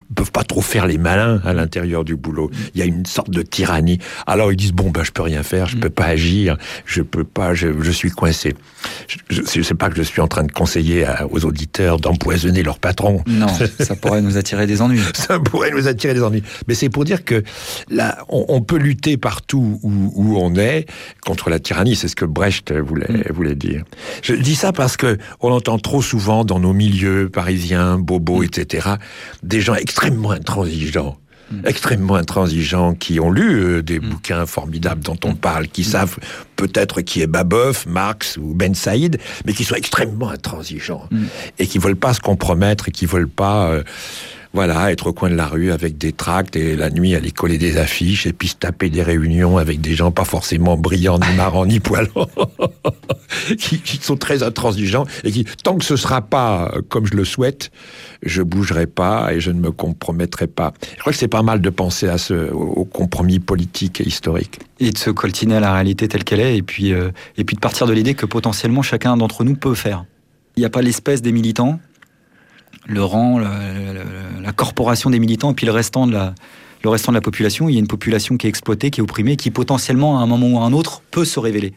peuvent pas trop faire les malins à l'intérieur du boulot. Il y a une sorte de tyrannie. Alors ils disent je peux rien faire, je peux pas agir, je suis coincé. Je sais pas que je suis en train de conseiller aux auditeurs d'empoisonner leur patron. Non, ça pourrait nous attirer des ennuis. Ça pourrait nous attirer des ennuis. Mais c'est pour dire que là, on peut lutter partout où on est contre la tyrannie. C'est ce que Brecht voulait dire. Je dis ça parce que on entend trop souvent dans nos milieux parisiens, bobos, etc., des gens extrêmement intransigeants qui ont lu des bouquins formidables dont on parle, qui savent peut-être qui est Babeuf, Marx ou Ben Saïd, mais qui sont extrêmement intransigeants et qui veulent pas se compromettre et qui veulent pas être au coin de la rue avec des tracts et la nuit aller coller des affiches et puis se taper des réunions avec des gens pas forcément brillants, ni marrants, ni poilants, qui sont très intransigeants et qui, tant que ce sera pas comme je le souhaite, je bougerai pas et je ne me compromettrai pas. Je crois que c'est pas mal de penser au compromis politique et historique. Et de se coltiner à la réalité telle qu'elle est et puis de partir de l'idée que potentiellement chacun d'entre nous peut faire. Il n'y a pas l'espèce des militants, le rang, la corporation des militants, et puis le restant de la population. Il y a une population qui est exploitée, qui est opprimée, qui potentiellement, à un moment ou à un autre, peut se révéler.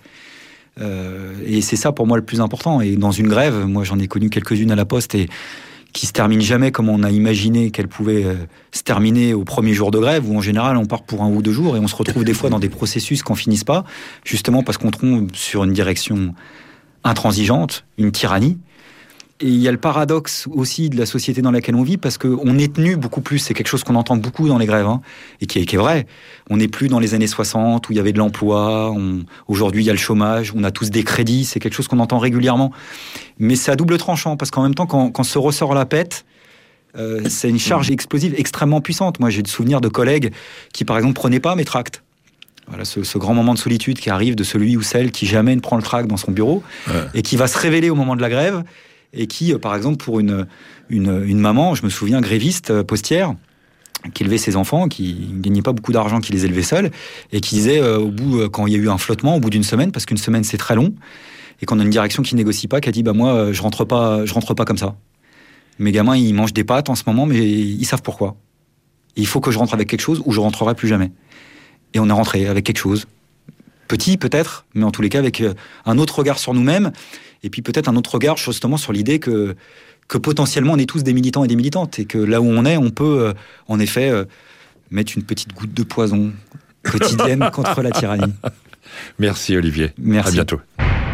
Et c'est ça, pour moi, le plus important. Et dans une grève, moi, j'en ai connu quelques-unes à la Poste, et qui se terminent jamais comme on a imaginé qu'elles pouvaient se terminer au premier jour de grève, où en général, on part pour 1 ou 2 jours, et on se retrouve des fois dans des processus qui n'en finissent pas, justement parce qu'on tombe sur une direction intransigeante, une tyrannie. Et il y a le paradoxe aussi de la société dans laquelle on vit, parce qu'on est tenu beaucoup plus, c'est quelque chose qu'on entend beaucoup dans les grèves, et qui est vrai. On n'est plus dans les années 60 où il y avait de l'emploi, aujourd'hui il y a le chômage, on a tous des crédits, c'est quelque chose qu'on entend régulièrement. Mais c'est à double tranchant, parce qu'en même temps, quand ce ressort la pète, c'est une charge explosive extrêmement puissante. Moi j'ai des souvenirs de collègues qui par exemple prenaient pas mes tracts. Voilà, ce grand moment de solitude qui arrive de celui ou celle qui jamais ne prend le tract dans son bureau, et qui va se révéler au moment de la grève, et qui, par exemple, pour une maman, je me souviens, gréviste, postière, qui élevait ses enfants, qui ne gagnait pas beaucoup d'argent, qui les élevait seule, et qui disait, quand il y a eu un flottement, au bout d'une semaine, parce qu'une semaine c'est très long, et qu'on a une direction qui négocie pas, qui a dit, moi, je rentre pas comme ça. Mes gamins, ils mangent des pâtes en ce moment, mais ils savent pourquoi. Et il faut que je rentre avec quelque chose, ou je rentrerai plus jamais. Et on est rentré avec quelque chose. Petit, peut-être, mais en tous les cas, avec un autre regard sur nous-mêmes, et puis peut-être un autre regard justement sur l'idée que potentiellement on est tous des militants et des militantes, et que là où on est, on peut en effet mettre une petite goutte de poison quotidienne contre la tyrannie. Merci Olivier. Merci. À bientôt.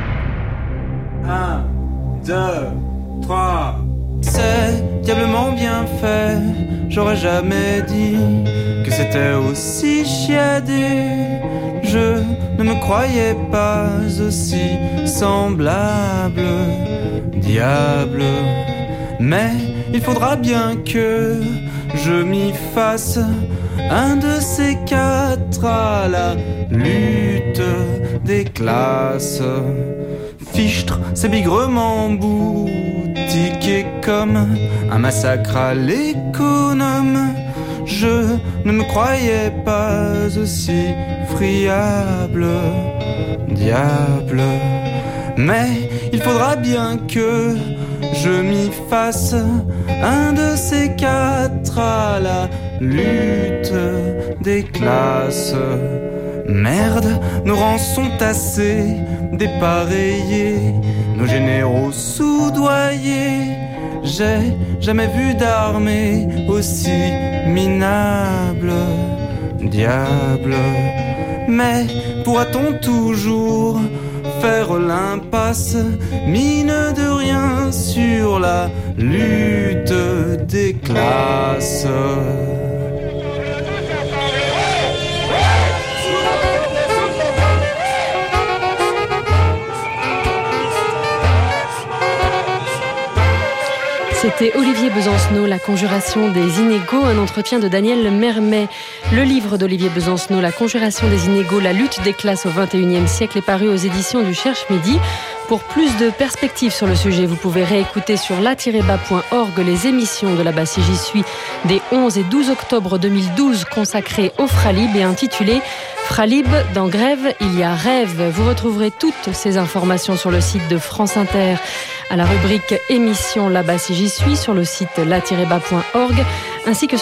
1, 2, 3. C'est diablement bien fait. J'aurais jamais dit que c'était aussi chiadé. Je ne me croyais pas aussi semblable, diable. Mais il faudra bien que je m'y fasse un de ces 4 à la lutte des classes. Fichtre, c'est bigrement boutiqué comme un massacre à l'économe. Je ne me croyais pas aussi friable, diable. Mais il faudra bien que je m'y fasse un de ces 4 à la lutte des classes. Merde, nos rangs sont assez dépareillés, nos généraux soudoyés. J'ai jamais vu d'armée aussi minable, diable. Mais pourra-t-on toujours faire l'impasse, mine de rien, sur la lutte des classes? C'était Olivier Besancenot, La conjuration des inégaux, un entretien de Daniel Mermet. Le livre d'Olivier Besancenot, La conjuration des inégaux, la lutte des classes au XXIe siècle, est paru aux éditions du Cherche-Midi. Pour plus de perspectives sur le sujet, vous pouvez réécouter sur la-bas.org les émissions de là-bas si j'y suis des 11 et 12 octobre 2012 consacrées au Fralib et intitulées Fralib, dans Grève, il y a rêve. Vous retrouverez toutes ces informations sur le site de France Inter, à la rubrique émission là-bas si j'y suis, sur le site la-bas.org, ainsi que